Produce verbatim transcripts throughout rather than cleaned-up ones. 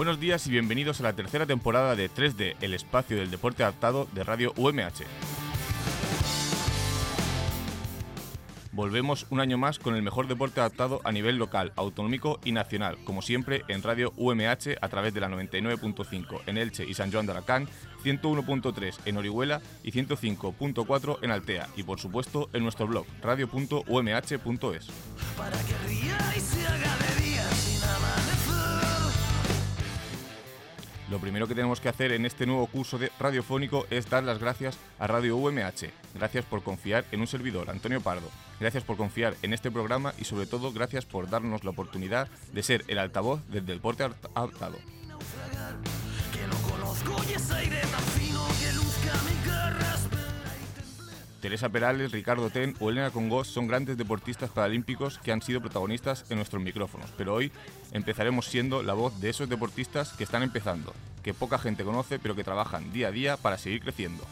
Buenos días y bienvenidos a la tercera temporada de tres D, el espacio del deporte adaptado de Radio U M H. Volvemos un año más con el mejor deporte adaptado a nivel local, autonómico y nacional, como siempre en Radio U M H a través de la noventa y nueve punto cinco en Elche y San Joan de Alacant, ciento uno punto tres en Orihuela y ciento cinco punto cuatro en Altea y por supuesto en nuestro blog radio punto u m h punto es. Para que ría y se haga de día sin amanecer. Lo primero que tenemos que hacer en este nuevo curso de radiofónico es dar las gracias a Radio U M H. Gracias por confiar en un servidor, Antonio Pardo. Gracias por confiar en este programa y sobre todo gracias por darnos la oportunidad de ser el altavoz del deporte adaptado. Teresa Perales, Ricardo Ten o Elena Congós son grandes deportistas paralímpicos que han sido protagonistas en nuestros micrófonos, pero hoy empezaremos siendo la voz de esos deportistas que están empezando, que poca gente conoce pero que trabajan día a día para seguir creciendo.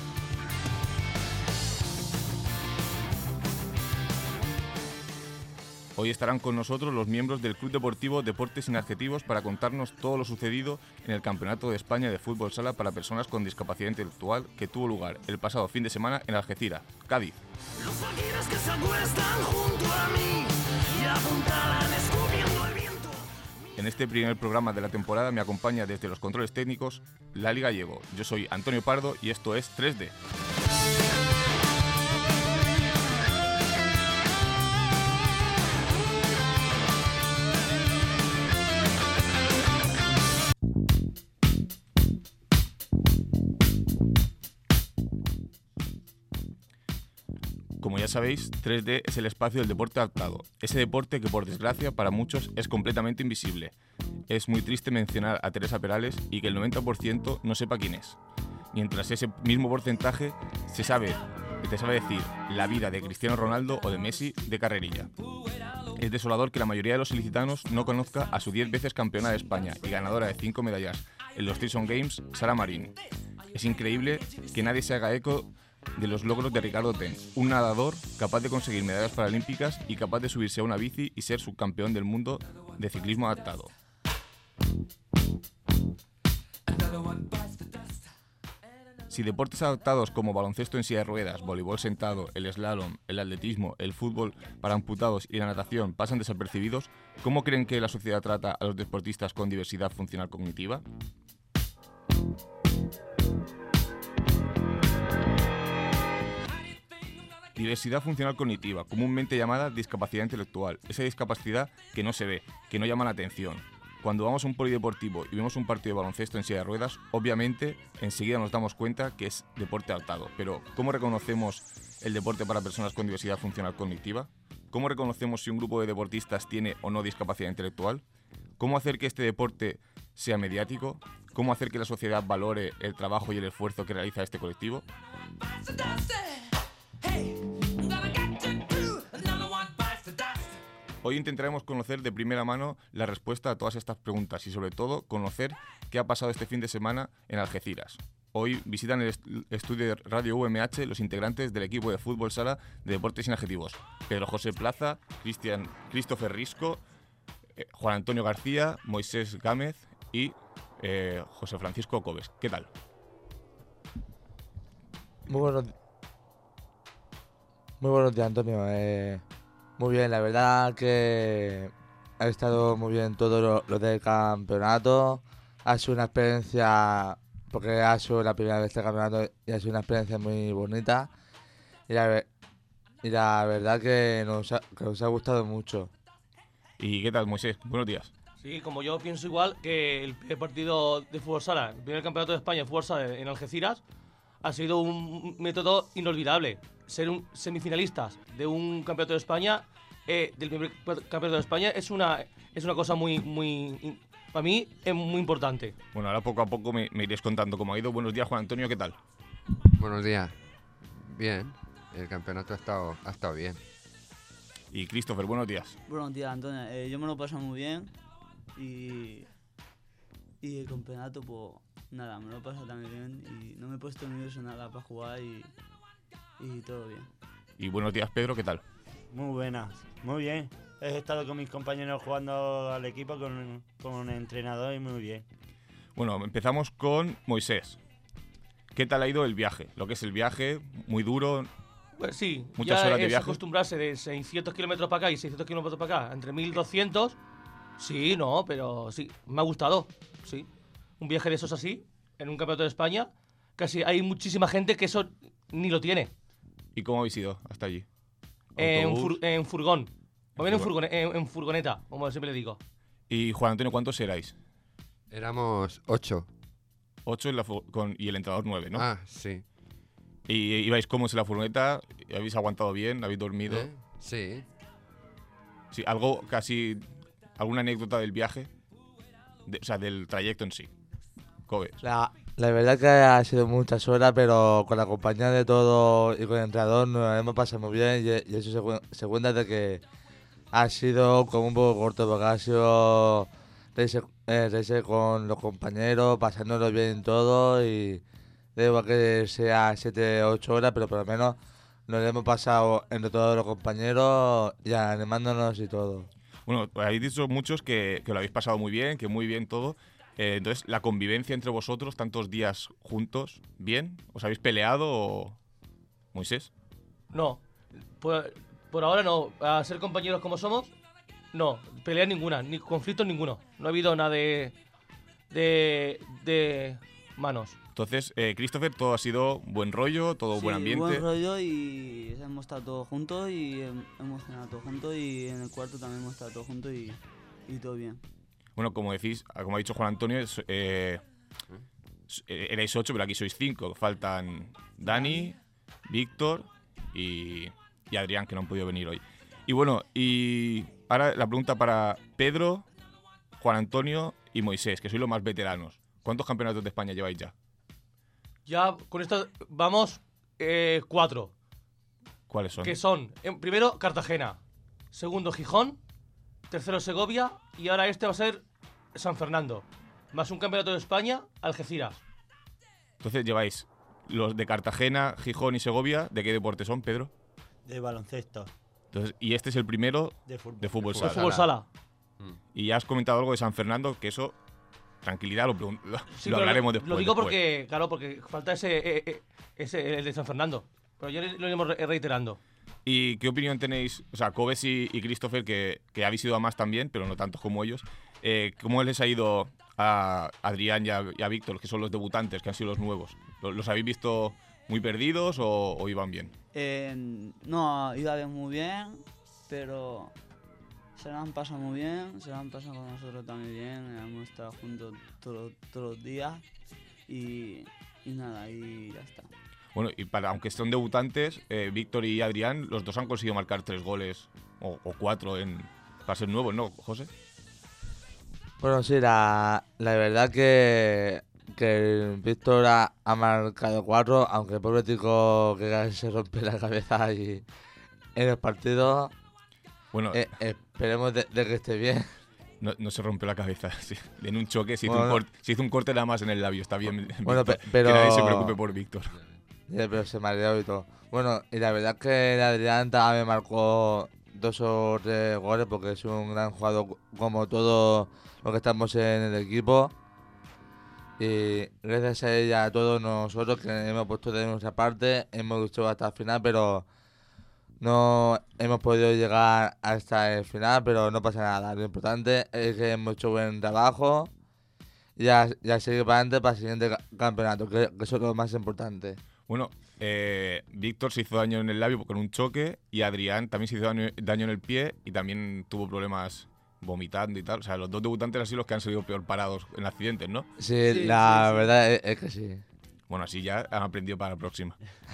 Hoy estarán con nosotros los miembros del Club Deportivo Deportes Sin Adjetivos para contarnos todo lo sucedido en el Campeonato de España de Fútbol Sala para personas con discapacidad intelectual que tuvo lugar el pasado fin de semana en Algeciras, Cádiz. Los faquires que se acuestan junto a mí y apuntalan escupiendo el viento. En este primer programa de la temporada me acompaña desde los controles técnicos Lali Gallego. Yo soy Antonio Pardo y esto es tres D. Como ya sabéis, tres D es el espacio del deporte adaptado, ese deporte que por desgracia para muchos es completamente invisible. Es muy triste mencionar a Teresa Perales y que el noventa por ciento no sepa quién es, mientras ese mismo porcentaje se sabe, te sabe decir la vida de Cristiano Ronaldo o de Messi de carrerilla. Es desolador que la mayoría de los ilicitanos no conozca a su diez veces campeona de España y ganadora de cinco medallas en los Tyson Games, Sara Marín. Es increíble que nadie se haga eco de los logros de Ricardo Ten, un nadador capaz de conseguir medallas paralímpicas y capaz de subirse a una bici y ser subcampeón del mundo de ciclismo adaptado. Si deportes adaptados como baloncesto en silla de ruedas, voleibol sentado, el slalom, el atletismo, el fútbol para amputados y la natación pasan desapercibidos, ¿cómo creen que la sociedad trata a los deportistas con diversidad funcional cognitiva? Diversidad funcional cognitiva, comúnmente llamada discapacidad intelectual. Esa discapacidad que no se ve, que no llama la atención. Cuando vamos a un polideportivo y vemos un partido de baloncesto en silla de ruedas, obviamente enseguida nos damos cuenta que es deporte adaptado. Pero, ¿cómo reconocemos el deporte para personas con diversidad funcional cognitiva? ¿Cómo reconocemos si un grupo de deportistas tiene o no discapacidad intelectual? ¿Cómo hacer que este deporte sea mediático? ¿Cómo hacer que la sociedad valore el trabajo y el esfuerzo que realiza este colectivo? Hoy intentaremos conocer de primera mano la respuesta a todas estas preguntas y sobre todo conocer qué ha pasado este fin de semana en Algeciras. Hoy visitan el est- estudio de Radio U M H los integrantes del equipo de fútbol sala de Deportes Sin Adjetivos: Pedro José Plaza, Cristian Christopher Risco, eh, Juan Antonio García, Moisés Gámez y eh, José Francisco Cobes. ¿Qué tal? Muy buenos, muy buenos días, Antonio. Eh, muy bien, la verdad que ha estado muy bien todo lo, lo del campeonato. Ha sido una experiencia, porque ha sido la primera vez del campeonato y ha sido una experiencia muy bonita. Y la, ve- y la verdad que nos, ha, que nos ha gustado mucho. ¿Y qué tal, Moisés? Buenos días. Sí, como yo pienso igual que el primer partido de fútbol sala, el primer campeonato de España de fútbol sala en Algeciras, ha sido un método inolvidable. Ser un semifinalistas de un campeonato de España, eh, del primer campeonato de España, es una es una cosa muy muy para mí es muy importante. Bueno, ahora poco a poco me, me iréis contando cómo ha ido. Buenos días, Juan Antonio, ¿qué tal? Buenos días. Bien, el campeonato ha estado, ha estado bien. Y Christopher, buenos días. Buenos días, Antonio. Eh, yo me lo paso muy bien y, y el campeonato, pues nada, me lo he pasado también bien y no me he puesto nervioso nada para jugar y, y todo bien. Y buenos días, Pedro, ¿qué tal? Muy buenas, muy bien. he estado con mis compañeros jugando al equipo con, con un entrenador y muy bien. Bueno, empezamos con Moisés. ¿Qué tal ha ido el viaje? Lo que es el viaje, muy duro. Pues sí, Muchas ya horas de es viaje. acostumbrarse de seiscientos kilómetros para acá y seiscientos kilómetros para acá, entre mil doscientos. Sí, no, pero sí, me ha gustado, sí. Un viaje de esos así, en un campeonato de España, casi hay muchísima gente que eso ni lo tiene. ¿Y cómo habéis ido hasta allí? En, ¿Autobús? fur- en furgón. O bien en, furgón. furgone- en- en furgoneta, como siempre le digo. Y Juan Antonio, ¿cuántos erais? Éramos ocho. Ocho en la fu- con, y el entrenador nueve, ¿no? Ah, sí. ¿Y ibais cómodos en la furgoneta? ¿Habéis aguantado bien? ¿Habéis dormido? ¿Eh? Sí. Sí, algo casi... ¿Alguna anécdota del viaje? De- o sea, del trayecto en sí. Kobe. La, la verdad que ha sido muchas horas, pero con la compañía de todo y con el entrenador nos hemos pasado muy bien y, y eso se, cu- se cuenta de que ha sido como un poco corto porque ha sido reírse, eh, reírse con los compañeros, pasándonos bien todo y da igual que sea siete o ocho horas, pero por lo menos nos lo hemos pasado entre todos los compañeros y animándonos y todo. Bueno, habéis dicho muchos que, que lo habéis pasado muy bien, que muy bien todo. Eh, entonces, la convivencia entre vosotros, tantos días juntos, ¿bien? ¿Os habéis peleado o...? ¿Moisés? No, por, por ahora no. A ser compañeros como somos, no. Pelea ninguna, ni conflictos ninguno. No ha habido nada de. de. de manos. Entonces, eh, Christopher, todo ha sido buen rollo, todo Sí, buen ambiente. buen rollo y hemos estado todos juntos y hem- hemos cenado todos juntos y en el cuarto también hemos estado todos juntos y, y todo bien. Bueno, como decís, como ha dicho Juan Antonio, es, eh, s- eh, erais ocho, pero aquí sois cinco. Faltan Dani, Víctor y, y Adrián, que no han podido venir hoy. Y bueno, y ahora la pregunta para Pedro, Juan Antonio y Moisés, que sois los más veteranos. ¿Cuántos campeonatos de España lleváis ya? Ya con esto vamos eh, cuatro. ¿Cuáles son? Que son, en, primero, Cartagena. Segundo, Gijón. Tercero, Segovia. Y ahora este va a ser San Fernando. Más un campeonato de España, Algeciras. Entonces lleváis los de Cartagena, Gijón y Segovia. ¿De qué deporte son, Pedro? De baloncesto, Entonces, y este es el primero de fútbol. de fútbol De De sala. fútbol sala. Y ya has comentado algo de San Fernando, que eso, tranquilidad, lo, pregun- lo, Sí, lo pero hablaremos después. Lo digo después. porque, claro, porque falta ese, eh, eh, ese, el de San Fernando. Pero ya lo iremos re- reiterando. ¿Y qué opinión tenéis? O sea, Cobes y, y Christopher, que, que habéis ido a más también, pero no tantos como ellos. Eh, ¿Cómo les ha ido a Adrián y a, y a Víctor, que son los debutantes, que han sido los nuevos? ¿Los, los habéis visto muy perdidos o, o iban bien? Eh, no, iba bien muy bien, pero se la han pasado muy bien, se la han pasado con nosotros también bien, hemos estado juntos todos, todos los días y, y nada, y ya está. Bueno, y para, aunque son debutantes, eh, Víctor y Adrián, los dos han conseguido marcar tres goles o, o cuatro en, para ser nuevos, ¿no, José? Bueno, sí, la, la verdad que, que Víctor ha, ha marcado cuatro, aunque el pobre tico que casi se rompe la cabeza ahí en el partido. Bueno, Eh, esperemos de, de que esté bien. no, no se rompió la cabeza. Sí. En un choque se hizo, Bueno. un corte, se hizo un corte nada más en el labio. Está bien, Bueno, Víctor. pe- pero- Que nadie se preocupe por Víctor. Ya, pero se mareó y todo. Bueno, y la verdad es que el Adrián también marcó dos o tres goles porque es un gran jugador como todos los que estamos en el equipo. Y gracias a ella, a todos nosotros que hemos puesto de nuestra parte, hemos luchado hasta el final, pero no hemos podido llegar hasta el final, pero no pasa nada. Lo importante es que hemos hecho buen trabajo y ya, ya seguir para adelante para el siguiente ca- campeonato, que, que eso es lo más importante. Bueno, eh, Víctor se hizo daño en el labio con un choque y Adrián también se hizo daño, daño en el pie y también tuvo problemas vomitando y tal. O sea, los dos debutantes han sido los que han salido peor parados en accidentes, ¿no? Sí, Sí, la sí, sí. verdad es, es que sí. Bueno, así ya han aprendido para la próxima.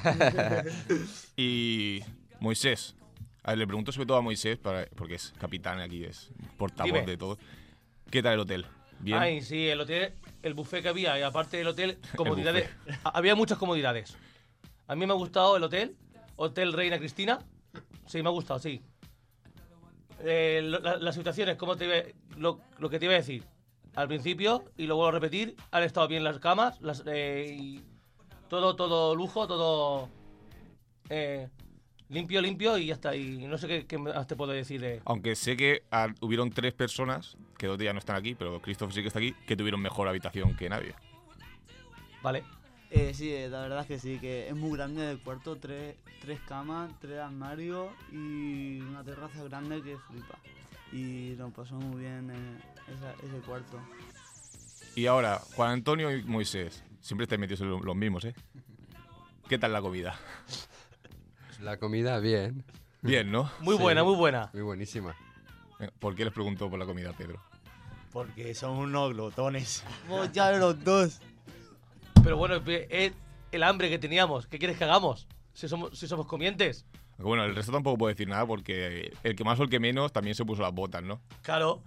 Y Moisés. A ver, le pregunto sobre todo a Moisés, para- porque es capitán aquí, es portavoz Dime. de todo. ¿Qué tal el hotel? ¿Bien? Ay, sí, el hotel, el buffet que había, y aparte del hotel, comodidades. ha- había muchas comodidades. A mí me ha gustado el hotel, Hotel Reina Cristina. Sí, me ha gustado, sí. Eh, lo- la- las habitaciones, como te iba- lo, lo que te iba a decir al principio, y lo vuelvo a repetir, han estado bien las camas, las, eh, y todo, todo lujo, todo. Eh, Limpio, limpio y ya está. Y no sé qué, qué más te puedo decir de... Aunque sé que ah, hubieron tres personas, que dos ya no están aquí, pero Christoph sí que está aquí, que tuvieron mejor habitación que nadie. Vale. Eh, sí, eh, la verdad es que sí, que es muy grande el cuarto, tres, tres camas, tres armarios y una terraza grande que flipa. Y nos pasó muy bien eh, esa- ese cuarto. Y ahora, Juan Antonio y Moisés. Siempre estáis metidos en lo- los mismos, ¿eh? ¿Qué tal la comida? La comida, bien. Bien, ¿no? Muy Sí. buena, muy buena. Muy buenísima. Venga, ¿por qué les pregunto por la comida, Pedro? Porque son unos glotones. Vos ya de los dos. Pero bueno, es el hambre que teníamos. ¿Qué quieres que hagamos? Si somos, si somos comientes. Aunque bueno, el resto tampoco puedo decir nada porque el que más o el que menos también se puso las botas, ¿no? Claro.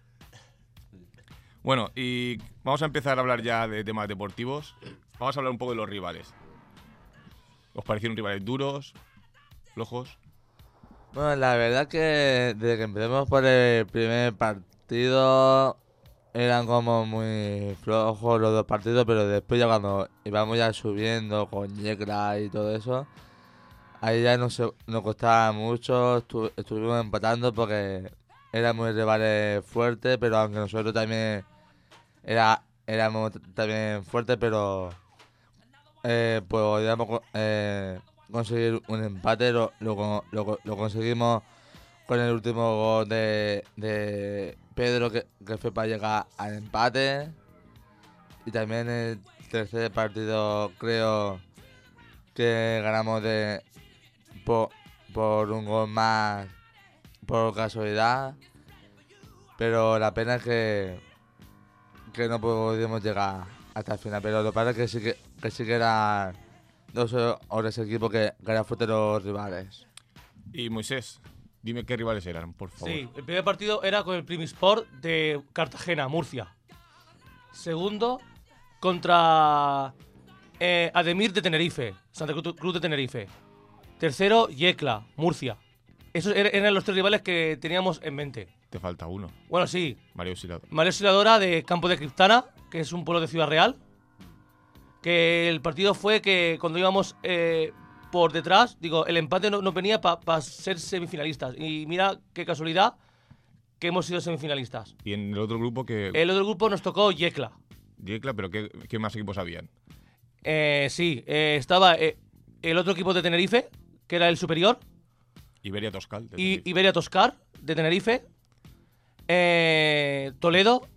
Bueno, y vamos a empezar a hablar ya de temas deportivos. Vamos a hablar un poco de los rivales. ¿Os parecieron rivales duros, flojos? Bueno, la verdad que desde que empezamos por el primer partido eran como muy flojos los dos partidos, pero después ya cuando íbamos ya subiendo con Yecla y todo eso, ahí ya nos, nos costaba mucho, estu- estuvimos empatando porque eran muy rivales fuertes, pero aunque nosotros también era, éramos t- también fuertes, pero eh, podíamos co- eh, conseguir un empate, lo, lo, con- lo co- lo conseguimos con el último gol de, de Pedro que, que fue para llegar al empate. Y también el tercer partido creo que ganamos de por, por un gol más por casualidad. Pero la pena es que, que no pudimos llegar hasta el final. Pero lo que pasa es que sí que, que, sí que eran dos o tres equipos que, que eran fuertes los rivales. Y Moisés, dime qué rivales eran, por favor. Sí, el primer partido era con el Primisport de Cartagena, Murcia. Segundo, contra eh, Ademir de Tenerife, Santa Cruz Cruz de Tenerife. Tercero, Yecla, Murcia. Esos er- eran los tres rivales que teníamos en mente. Te falta uno, Bueno, sí, Mario Auxiliador. María Auxiliadora de Campo de Criptana, que es un pueblo de Ciudad Real. Que el partido fue que cuando íbamos eh, por detrás, digo, el empate no, no venía para ser semifinalistas. Y mira qué casualidad que hemos sido semifinalistas. Y en el otro grupo que... El otro grupo nos tocó Yecla. Yecla, pero ¿qué, qué más equipos habían? Eh, sí, eh, estaba eh, el otro equipo de Tenerife, que era el superior, Iberia Toscal. de y Tenerife. Iberia Toscar de Tenerife, eh, Toledo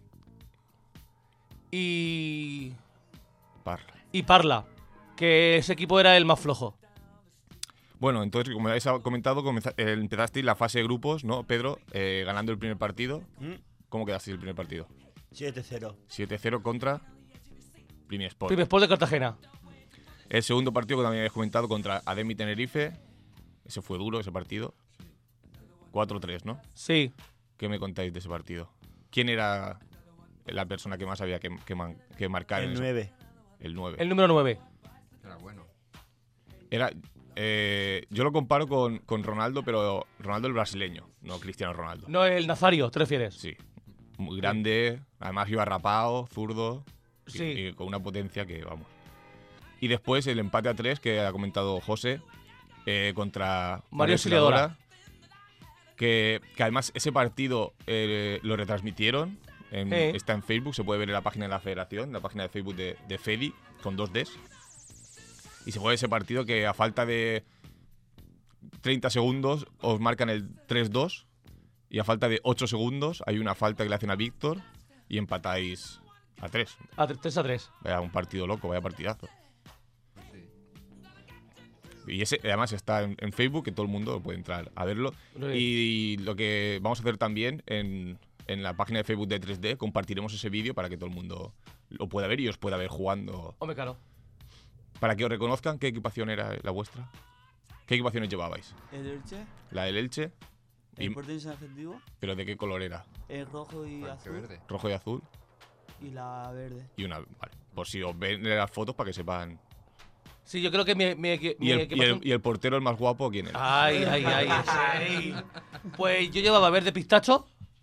y, Parla. y Parla, que ese equipo era el más flojo. Bueno, entonces, como habéis comentado, comeza- eh, empezasteis la fase de grupos, ¿no, Pedro? Eh, ganando el primer partido. ¿Mm? ¿Cómo quedasteis el primer partido? siete cero. siete cero contra Primi Sport. Primer Sport de Cartagena. El segundo partido que también habéis comentado contra Ademi Tenerife. Ese fue duro, ese partido. cuatro tres, ¿no? Sí, ¿Qué me contáis de ese partido? ¿Quién era la persona que más había que, que, man- que marcar? en El ese- nueve. El nueve. el número nueve. Era bueno. Era, eh, yo lo comparo con, con Ronaldo, pero Ronaldo el brasileño, no Cristiano Ronaldo. No, el Nazario, ¿te refieres? Sí. Muy grande, además iba rapado, zurdo. y- Sí. Y, con una potencia que, vamos. Y después el empate a tres que ha comentado José eh, contra Mario Auxiliadora. Que, que además ese partido eh, lo retransmitieron. en- Eh. Está en Facebook, se puede ver en la página de la federación, en la página de Facebook de, de Fedi, con dos Ds. Y se puede ver ese partido que a falta de treinta segundos os marcan el tres dos. Y a falta de ocho segundos hay una falta que le hacen a Víctor y empatáis a tres. A tres a tres. Vaya un partido loco, vaya partidazo. Y ese además está en, en Facebook, que todo el mundo puede entrar a verlo. Sí. Y lo que vamos a hacer también en, en la página de Facebook de tres D, compartiremos ese vídeo para que todo el mundo lo pueda ver y os pueda ver jugando. Hombre, claro. Para que os reconozcan qué equipación era la vuestra. ¿Qué equipaciones llevabais? El Elche, La del Elche, el Y- Sporting San Adjetivo, pero ¿de qué color era? el rojo y Blanco y azul verde. Rojo y azul. y la verde. Y una. Vale. Por si os ven en las fotos para que sepan. Sí, yo creo que mi, mi, equi- mi Y el, y, equipación- el, y el portero, el más guapo, ¿quién era? Ay, ay, ay, ese. Pues yo llevaba verde pistacho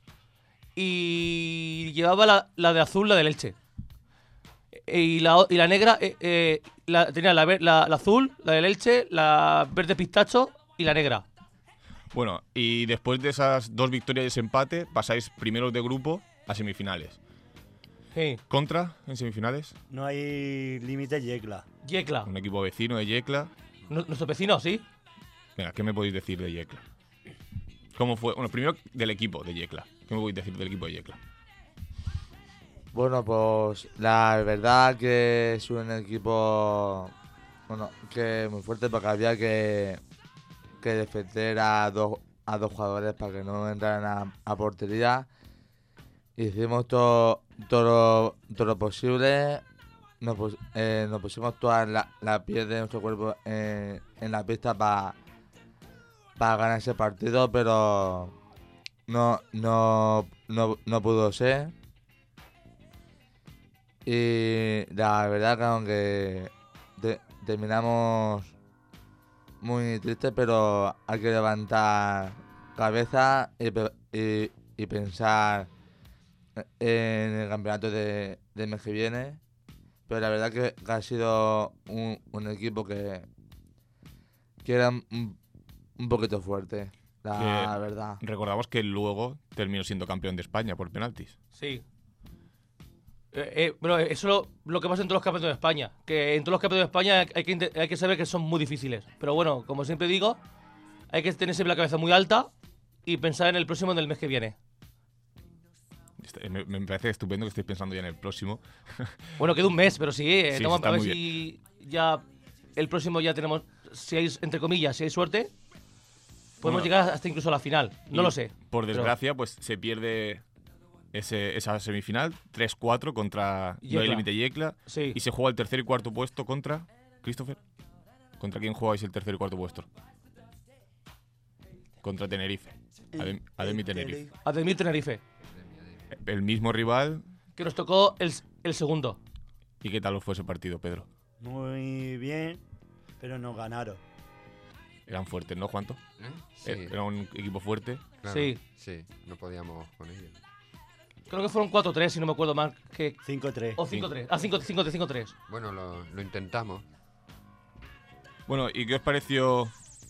y llevaba la, la de azul, la del Elche. Y la, o- y la negra, eh, eh, la, tenía la, ver- la, la azul, la del Elche, la verde pistacho y la negra. Bueno, y después de esas dos victorias y ese empate, pasáis primeros de grupo a semifinales. Sí. ¿Contra en semifinales? No hay límite Yecla. Yecla. Un equipo vecino de Yecla. Nu- Nuestro vecino, sí. Venga, ¿qué me podéis decir de Yecla? ¿Cómo fue? Bueno, primero del equipo de Yecla. ¿Qué me podéis decir del equipo de Yecla? Bueno, pues la verdad que es un equipo bueno, que muy fuerte porque había que, que defender a dos, a dos jugadores para que no entraran a, a portería. Hicimos todo, todo, lo, todo lo posible. Nos, pus- eh, nos pusimos toda la, la piel de nuestro cuerpo en, en la pista para para ganar ese partido, pero no, no, no, no pudo ser. Y la verdad que aunque de- terminamos muy tristes, pero hay que levantar cabeza y, pe- y, y pensar en el campeonato de, del mes que viene. Pero la verdad que, que ha sido un, un equipo que, que era un, un poquito fuerte, la Que- verdad. Recordamos que luego terminó siendo campeón de España por penaltis. Sí. Eh, eh, bueno, eso es lo, lo que pasa en todos los campeonatos de España. Que en todos los campeonatos de España hay que, inte- hay que saber que son muy difíciles. Pero bueno, como siempre digo, hay que tener siempre la cabeza muy alta y pensar en el próximo del mes que viene. Este- Me, me parece estupendo que estéis pensando ya en el próximo. Bueno, queda un mes, pero sí, eh, Sí, vamos está a ver muy si ya el próximo ya tenemos, si hay, entre comillas, si hay suerte, podemos Bueno, llegar hasta incluso a la final. No Y, lo sé. Por pero- desgracia, pues se pierde ese, esa semifinal tres cuatro contra No hay Yecla. límite Yecla. Sí. Y se juega el tercer y cuarto puesto contra... ¿Christopher? ¿Contra quién jugáis el tercer y cuarto puesto? Contra Tenerife. Adem, Ademi Tenerife. Ademir Tenerife, El mismo rival. que nos tocó el, el segundo. ¿Y qué tal os fue ese partido, Pedro? Muy bien, pero nos ganaron. Eran fuertes, ¿no, Juanto? ¿Eh? Sí, Eh, Era un equipo fuerte. claro, sí. Sí, no podíamos con ellos. Creo que fueron cuatro tres, si no me acuerdo mal. Que, cinco tres. o cinco tres. Ah, cinco tres, cinco tres. Bueno, lo, lo intentamos. Bueno, ¿y qué os pareció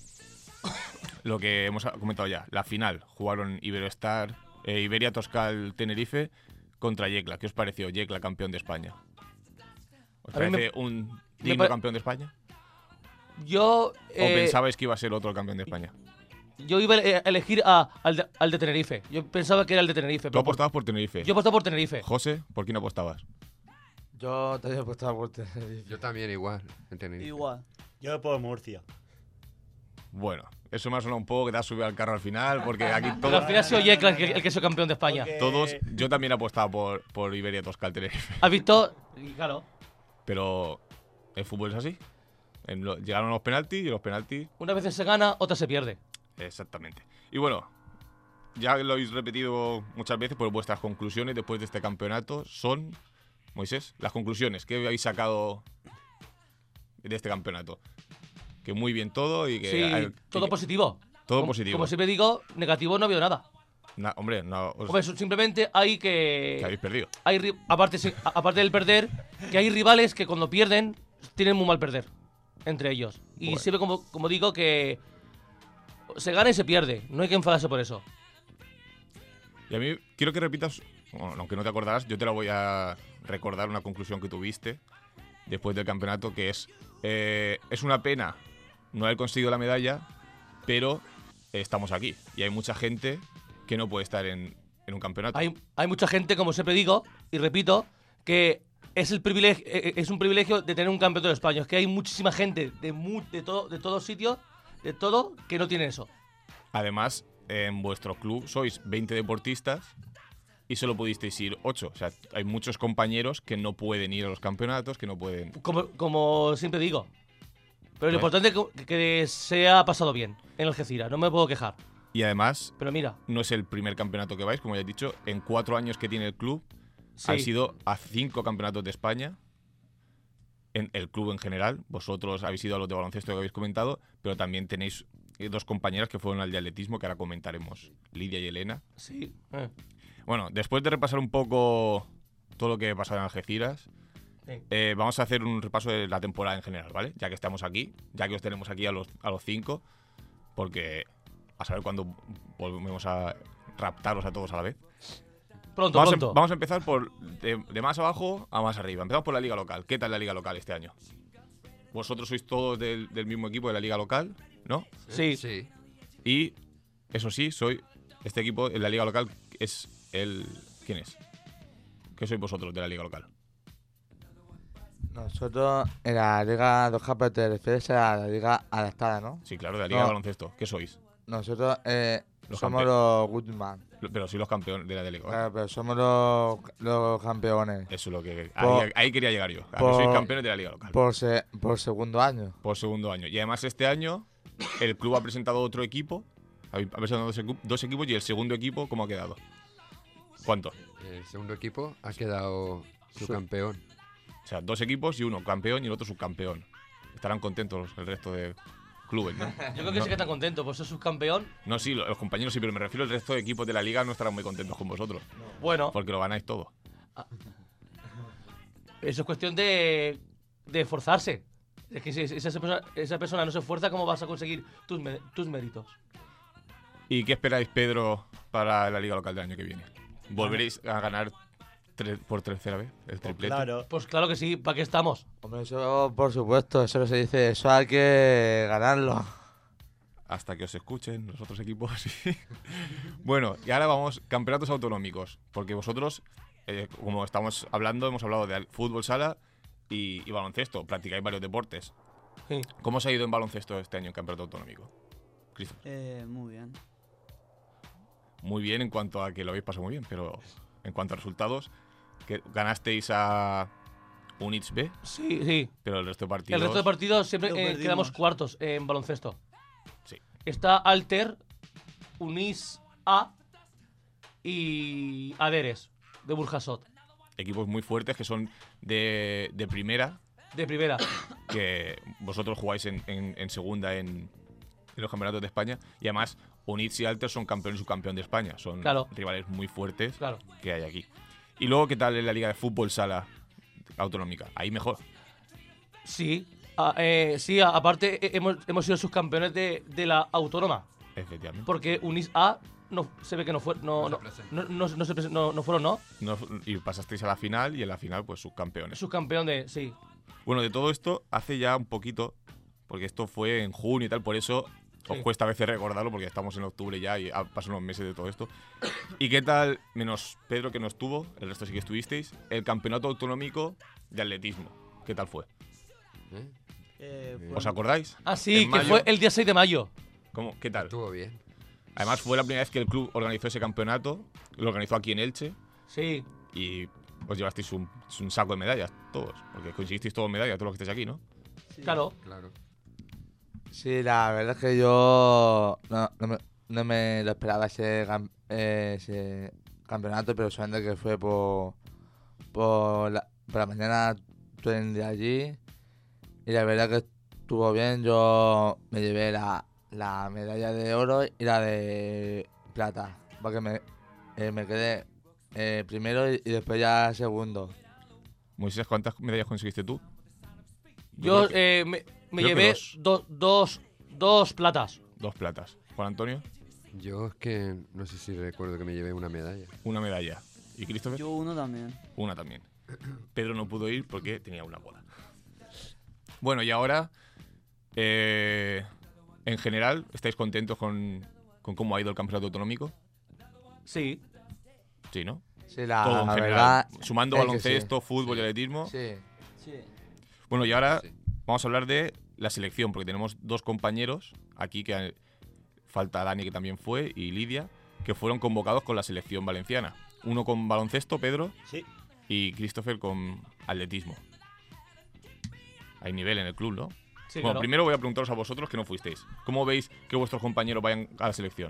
lo que hemos comentado ya? La final. Jugaron Iberostar, eh, Iberia Toscal Tenerife contra Yecla. ¿Qué os pareció Yecla campeón de España? ¿Os A mí me- parece un me digno pare- campeón de España? Yo. ¿O eh, pensabais que iba a ser otro campeón de España? Yo iba a ele- a elegir a- al, de, al de Tenerife. Yo pensaba que era el de Tenerife. Tú pero por- apostabas por Tenerife. Yo apostaba por Tenerife. José, ¿por quién apostabas? Yo te había apostado por Tenerife. Yo también igual, en Tenerife. Igual. Yo por Murcia. Bueno, eso me ha sonado un poco que te has subido al carro al final, porque aquí Pero todos, al final ha sido Yecla el que, el que es el campeón de España. Porque- todos yo también he apostado por, por Iberia Toscal Tenerife. ¿Has visto? Y claro. Pero el fútbol es así. En lo- llegaron los penaltis y los penaltis. Unas veces se gana, otras se pierde. Exactamente. Y bueno, ya lo habéis repetido muchas veces, pero vuestras conclusiones después de este campeonato son, Moisés, las conclusiones. ¿Qué habéis sacado de este campeonato? Que muy bien todo y que... Sí, hay- todo y que- positivo. todo Como- positivo. Como siempre digo, negativo no ha habido nada. Na- hombre, no, os- Hombre, eso simplemente hay que. que habéis perdido. Hay, ri- aparte, sí, a- aparte del perder, que hay rivales que cuando pierden tienen muy mal perder entre ellos. Y Bueno. siempre, como, como digo, que se gana y se pierde. No hay que enfadarse por eso. Y a mí quiero que repitas, bueno, aunque no te acordarás, yo te la voy a recordar una conclusión que tuviste después del campeonato, que es, eh, es una pena no haber conseguido la medalla, pero eh, estamos aquí. Y hay mucha gente que no puede estar en, en un campeonato. Hay, hay mucha gente, como siempre digo, y repito, que es, el privilegio, eh, es un privilegio de tener un campeonato de España. Es que hay muchísima gente de, mu- de, todo, de todos sitios, de todo, que no tiene eso. Además, en vuestro club sois veinte deportistas y solo pudisteis ir ocho. O sea, hay muchos compañeros que no pueden ir a los campeonatos, que no pueden... Como, como siempre digo. Pero lo Bueno. importante es que, que se ha pasado bien en Algeciras. No me puedo quejar. Y además, Pero mira, no es el primer campeonato que vais, como ya he dicho. En cuatro años que tiene el club, sí, han sido a cinco campeonatos de España. En el club en general. Vosotros habéis ido a los de baloncesto que habéis comentado, pero también tenéis eh, dos compañeras que fueron al de atletismo, que ahora comentaremos, Lidia y Elena. sí. eh, Bueno, después de repasar un poco todo lo que ha pasado en Algeciras, sí. eh, vamos a hacer un repaso de la temporada en general, ¿vale? Ya que estamos aquí, ya que os tenemos aquí a los, a los cinco. porque a saber cuándo volvemos a raptaros a todos a la vez. Pronto, Vamos, a, pronto. vamos a empezar por de, de más abajo a más arriba. Empezamos por la liga local. ¿Qué tal la liga local este año? Vosotros sois todos del, del mismo equipo de la liga local, ¿no? Sí. Sí. Y, eso sí, soy este equipo en la liga local es el... ¿Quién es? ¿Qué sois vosotros de la liga local? Nosotros en la Liga dos Campeones te refieres a la Liga adaptada, ¿no? Sí, claro, de la liga No. de baloncesto. ¿Qué sois? Nosotros eh, Los somos campe- los Goodman, Lo- Pero sois los campeones de la liga. claro, pero somos los, los campeones Eso es lo que... Por- ahí, ahí quería llegar yo. A que por- sois campeones de la liga local. por, se- por segundo año. Por segundo año. Y además este año el club ha presentado otro equipo. Ha ha presentado dos, equi- dos equipos y el segundo equipo, ¿cómo ha quedado? ¿Cuánto? El segundo equipo ha quedado Su- subcampeón. O sea, dos equipos y uno campeón y el otro subcampeón. Estarán contentos el resto de clubes, ¿no? Yo creo que sí que están contentos por ser subcampeón. No, sí, lo- los compañeros sí, pero me refiero al resto de equipos de la liga no estarán muy contentos con vosotros. Bueno, Porque lo ganáis todo. eso es cuestión de, de esforzarse. Es que si si esa persona, esa persona no se esfuerza, ¿cómo vas a conseguir tus, me- tus méritos? ¿Y qué esperáis, Pedro, para la liga local del año que viene? ¿Volveréis a ganar tre- por tercera vez el triplete? Claro. Pues claro que sí, ¿para qué estamos? Hombre, eso por supuesto, eso no se dice, eso hay que ganarlo. Hasta que os escuchen los otros equipos. sí. Bueno, y ahora vamos, campeonatos autonómicos. Porque vosotros, eh, como estamos hablando, hemos hablado de fútbol sala y, y baloncesto. Practicáis varios deportes. Sí. ¿Cómo os ha ido en baloncesto este año en campeonato autonómico? Christopher. Eh, muy bien. Muy bien en cuanto a que lo habéis pasado muy bien, pero en cuanto a resultados, que ganasteis a Units B, Sí, sí. pero el resto de partidos... El resto de partidos siempre Lo eh, perdimos. quedamos cuartos en baloncesto. Sí. Está Alter, Unis A y Aderes, de Burjasot, Equipos muy fuertes que son de, de primera, de primera. que vosotros jugáis en, en- en segunda en, en los campeonatos de España. Y además, Units y Alter son campeón y subcampeón de España. Son Claro. rivales muy fuertes Claro. que hay aquí. Y luego, ¿qué tal en la liga de fútbol sala autonómica? Ahí mejor. Sí, a- eh, sí, a- aparte eh, hemos, hemos sido subcampeones de, de la autónoma. Efectivamente. Porque Unis A no, se ve que no fue, no, No se no, presenta. no, no- no se presen- no- no fueron, ¿no? No- y pasasteis a la final y en la final, pues subcampeones. Subcampeón de, sí. Bueno, de todo esto hace ya un poquito, porque esto fue en junio y tal, por eso os Sí. cuesta a veces recordarlo, porque estamos en octubre ya y ha pasado unos meses de todo esto. ¿Y qué tal, menos Pedro que no estuvo, el resto sí que estuvisteis, el campeonato autonómico de atletismo? ¿Qué tal fue? ¿eh? Eh, Bien. fue- ¿Os acordáis? Ah, sí, En que mayo. fue el día seis de mayo. ¿Cómo? ¿Qué tal? Estuvo bien. Además fue la primera vez que el club organizó ese campeonato, lo organizó aquí en Elche Sí, y os llevasteis un, un saco de medallas, todos, porque conseguisteis todos medallas, todos los que estáis aquí, ¿no? sí. claro. Claro. Sí, la verdad es que yo no, no, me, no me lo esperaba ese, cam- eh, ese campeonato, pero solamente que fue por, por, la, por la mañana tren de allí y la verdad que estuvo bien. Yo me llevé la, la medalla de oro y la de plata, porque me, eh, me quedé eh, primero y, y después ya segundo. Moisés, ¿cuántas medallas conseguiste tú? Yo creo que eh, me, me creo que llevé dos. do- dos, dos platas. dos platas. Juan Antonio, Yo es que no sé si recuerdo que me llevé una medalla. una medalla. ¿Y Christopher? Yo uno también. Una también. Pedro no pudo ir porque tenía una boda. Bueno, y ahora, eh, en general, ¿estáis contentos con, con cómo ha ido el campeonato autonómico? Sí. Sí, ¿no? Sí, la, Todo en la general. verdad Sumando es que baloncesto, fútbol Sí. y atletismo. sí. Sí. Bueno, y ahora Sí. vamos a hablar de la selección, porque tenemos dos compañeros aquí, que eh, falta Dani, que también fue, y Lidia, que fueron convocados con la selección valenciana. Uno con baloncesto, Pedro, Sí. y Christopher con atletismo. Hay nivel en el club, ¿no? Sí, bueno, claro. primero voy a preguntaros a vosotros que no fuisteis. ¿Cómo veis que vuestros compañeros vayan a la selección?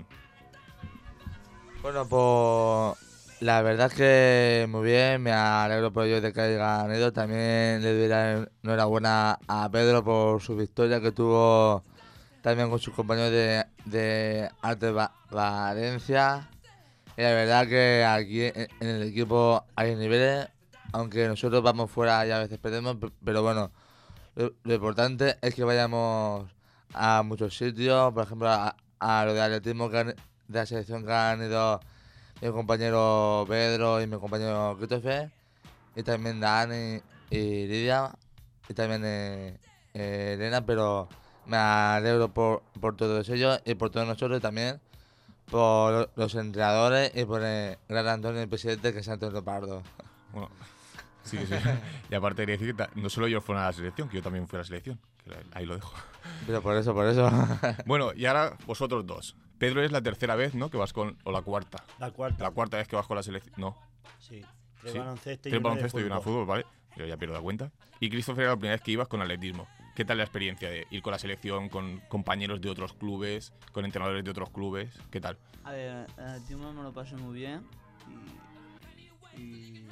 Bueno, pues la verdad es que muy bien, me alegro por ellos de que hayan ido. También le doy la enhorabuena a Pedro por su victoria que tuvo también con sus compañeros de, de Arte Va- Valencia. Y la verdad que aquí en, en el equipo hay niveles, aunque nosotros vamos fuera y a veces perdemos, pe- pero bueno, lo, lo importante es que vayamos a muchos sitios, por ejemplo, a, a lo de atletismo que han- de la selección que han ido mi compañero Pedro y mi compañero Christopher, y también Dani y Lidia, y también eh, eh, Elena, pero me alegro por, por todos ellos y por todos nosotros, y también por los entrenadores y por el gran Antonio, el presidente, que es Antonio Pardo. Bueno, sí, sí. Y aparte quería decir que ta- no solo ellos fueron a la selección, que yo también fui a la selección. Que ahí lo dejo. Pero por eso, por eso. Bueno, y ahora vosotros dos. Pedro, es la tercera vez, ¿no? Que vas con... O la cuarta. La cuarta. La cuarta vez que vas con la selección. No. Sí. Tres Sí. baloncesto y Tres una de baloncesto y una fútbol. fútbol, ¿vale? Yo ya pierdo la cuenta. Y Christopher era la primera vez que ibas con atletismo. ¿Qué tal la experiencia de ir con la selección, con compañeros de otros clubes, con entrenadores de otros clubes? ¿Qué tal? A ver, el atletismo me lo pasé muy bien. Y, y,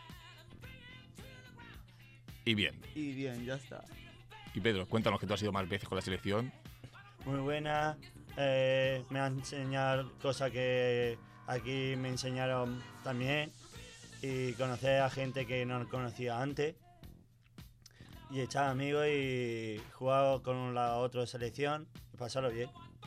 Y bien. y bien, ya está. Y Pedro, cuéntanos que tú has ido más veces con la selección. Muy buena. eh, me han enseñado cosas que aquí me enseñaron también. Y conocer a gente que no conocía antes. Y echar amigos y jugar con la otra selección y pasarlo bien.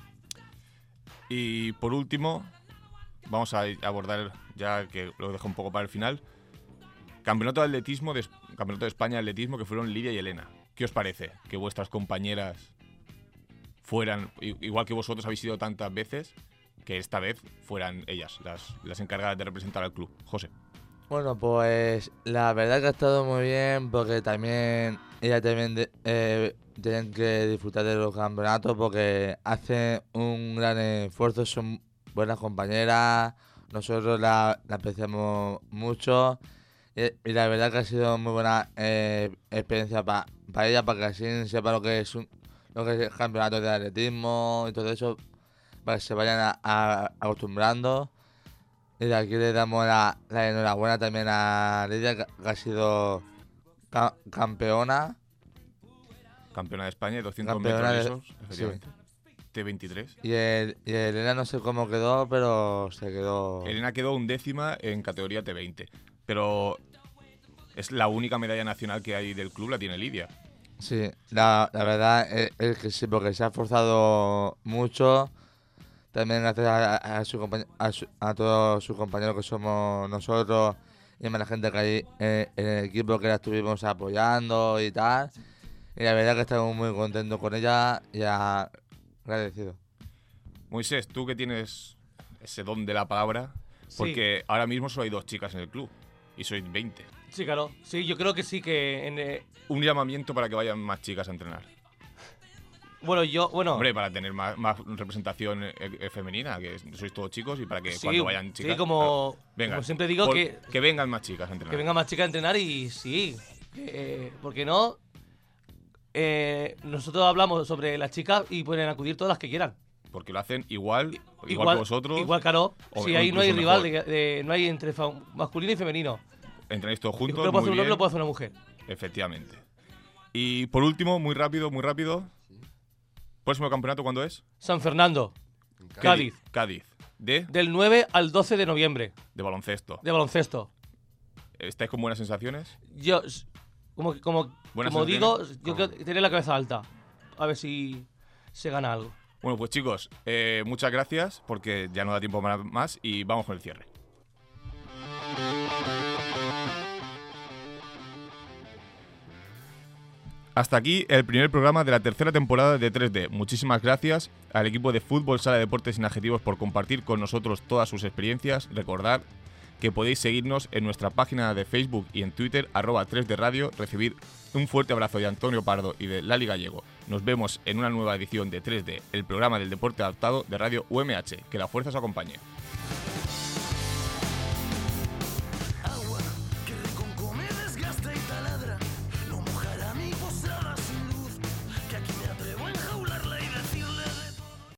Y por último, vamos a abordar, ya que lo dejo un poco para el final, Campeonato de Atletismo, de, Campeonato de España de Atletismo, que fueron Lidia y Elena. ¿Qué os parece que vuestras compañeras fueran, i- igual que vosotros habéis ido tantas veces, que esta vez fueran ellas las, las encargadas de representar al club? José. Bueno, pues la verdad que ha estado muy bien, porque también ellas también de- eh, tienen que disfrutar de los campeonatos, porque hacen un gran esfuerzo, son buenas compañeras, nosotros la, la apreciamos mucho, y, y la verdad que ha sido muy buena eh, experiencia para ellas, para que así sepa lo que es un, lo que es el campeonato de atletismo y todo eso, para que se vayan a- a- acostumbrando. Y de aquí le damos la, la enhorabuena también a Lidia, que, que ha sido ca- campeona. Campeona de España de doscientos Campeona de- metros lisos, efectivamente. T veintitrés. Y, el, y Elena no sé cómo quedó, pero se quedó. Elena quedó undécima en categoría T veinte. Pero es la única medalla nacional que hay del club, la tiene Lidia. Sí, la, la verdad es, es que sí, porque se ha esforzado mucho. También gracias a, a, su compañ- a, su- a todos sus compañeros que somos nosotros y a la gente que hay en, en el equipo que la estuvimos apoyando y tal. Y la verdad que estamos muy contentos con ella y a- agradecidos. Moisés, tú que tienes ese don de la palabra, porque ahora mismo solo hay dos chicas en el club y sois veinte. Sí, claro. Sí, yo creo que sí que en, eh, Un llamamiento para que vayan más chicas a entrenar. bueno, yo, bueno, Hombre, para tener más, más representación eh, eh, femenina, que sois todos chicos y para que sí, cuando vayan chicas... sí, como, venga, como siempre digo, por- que, que vengan más chicas a entrenar. que vengan más chicas a entrenar y sí, eh, ¿por qué no? Eh, nosotros hablamos sobre las chicas y pueden acudir todas las que quieran. Porque lo hacen igual, igual, que vosotros. Igual, claro. o- Si o ahí no hay incluso rival, mejor. de- de- no hay entre fa- masculino y femenino. Entrenáis todos Lo juntos, que lo puede muy hacer un hombre bien. lo puede hacer una mujer. Efectivamente. Y por último, muy rápido, muy rápido. ¿Próximo campeonato cuándo es? San Fernando, En ¿Qué Cádiz. di- Cádiz. ¿De? del nueve al doce de noviembre, De baloncesto. de baloncesto. ¿Estáis con buenas sensaciones? Yo, s- como, como, Buenas como digo, sensaciones. yo creo que tener la cabeza alta. A ver si se gana algo. Bueno, pues chicos, eh, muchas gracias porque ya no da tiempo para más y vamos con el cierre. Hasta aquí el primer programa de la tercera temporada de tres D. Muchísimas gracias al equipo de Fútbol Sala de Deportes Sin Adjetivos por compartir con nosotros todas sus experiencias. Recordad que podéis seguirnos en nuestra página de Facebook y en Twitter, arroba tres D Radio. Recibir un fuerte abrazo de Antonio Pardo y de Lali Gallego. Nos vemos en una nueva edición de tres D, el programa del deporte adaptado de Radio U M H. Que la fuerza os acompañe.